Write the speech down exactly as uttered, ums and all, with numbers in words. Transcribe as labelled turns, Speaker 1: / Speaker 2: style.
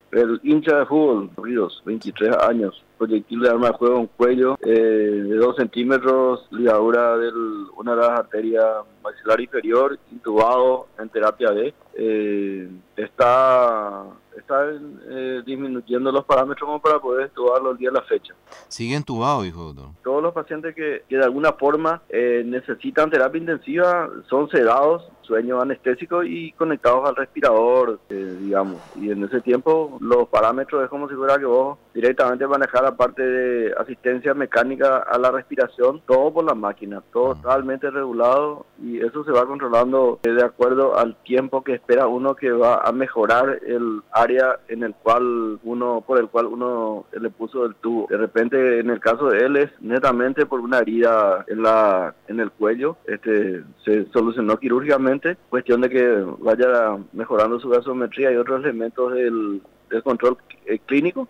Speaker 1: El hincha de fútbol, Ríos, veintitrés años, proyectil de arma de fuego en cuello, eh, de dos centímetros, ligadura de una de las arterias maxilar inferior, intubado en terapia D. Eh, está está eh, disminuyendo los parámetros como para poder estudiarlo el día de la fecha.
Speaker 2: ¿Sigue entubado, hijo doctor?
Speaker 1: Todos los pacientes que, que de alguna forma eh, necesitan terapia intensiva son sedados, sueño anestésico y conectados al respirador, eh, digamos. Y en ese tiempo los parámetros es como si fuera que vos directamente manejar la parte de asistencia mecánica a la respiración, todo por la máquina, todo totalmente regulado, y eso se va controlando eh, de acuerdo al tiempo que espera uno que va a mejorar el área en el cual uno, por el cual uno le puso el tubo. De repente, en el caso de él es netamente por una herida en la en el cuello, este se solucionó quirúrgicamente, cuestión de que vaya mejorando su gasometría y otros elementos del, del control eh, clínico,